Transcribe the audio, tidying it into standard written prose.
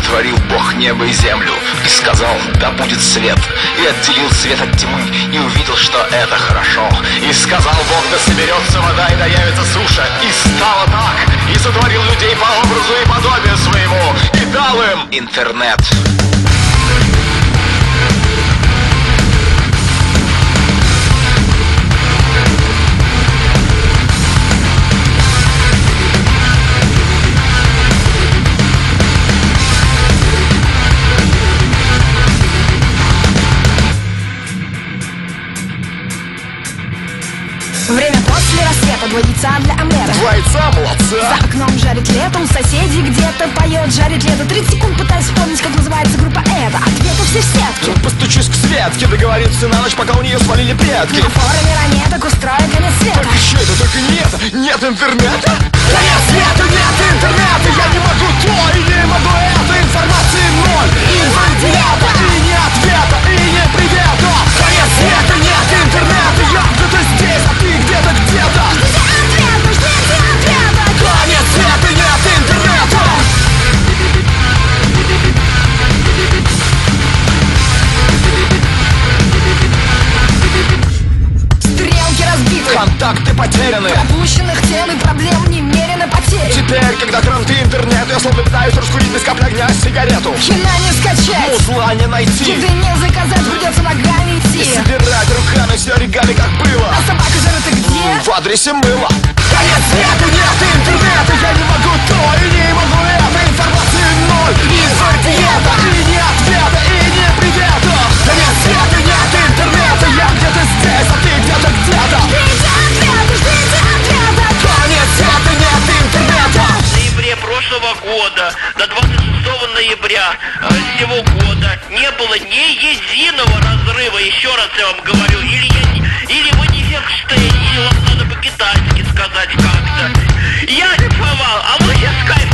сотворил Бог небо и землю, и сказал: да будет свет. И отделил свет от тьмы, и увидел, что это хорошо. И сказал Бог: да соберется вода, и да явится суша. И стало так. И сотворил людей по образу и подобию своему, и дал им интернет. Время после рассвета, 2 яйца для омлета. 2 яйца, молодца. За окном жарит летом, соседи где-то поет, жарит лето. 30 секунд пытаюсь вспомнить, как называется группа эта. Ответы все в сетке. Постучусь к Светке, договориться на ночь, пока у нее свалили предки. На форуме ранеток устроит конец света. Только что это, только не это, нет интернета. Конец света, нет интернета. Я не могу то и не могу это. Информации ноль, инфантилета. И не ответа, и не привета. Конец света, нет интернета. Я где-то здесь, а ты где-то где-то. Ждите ответа. Конец света, нет интернета. Стрелки разбиты, Контакты потеряны. пропущенных тем и проблем немерено потерь. Теперь, когда кранты интернет, я словно пытаюсь раскурить без капли огня сигарету. Кино не скачать, Музла не найти. еды не заказать, придется ногами И идти. собирать руками все оригами, как было. А собака жара ты где? В адресе мыла. Конец света, нет интернета. Я не могу то и не могу это. Информации ноль, инфантилета. И не ответа, и не привета. Конец света, нет интернета. Я где-то здесь, а ты где-то где-то. Ждите ответа. Конец света, нет интернета. В ноябре прошлого года до 26 ноября сего года не было ни единого разрыва. Еще раз я вам говорю, или вы не Ферштейн, или вам надо по-китайски сказать как-то. Я рифовал, а вы сейчас скайп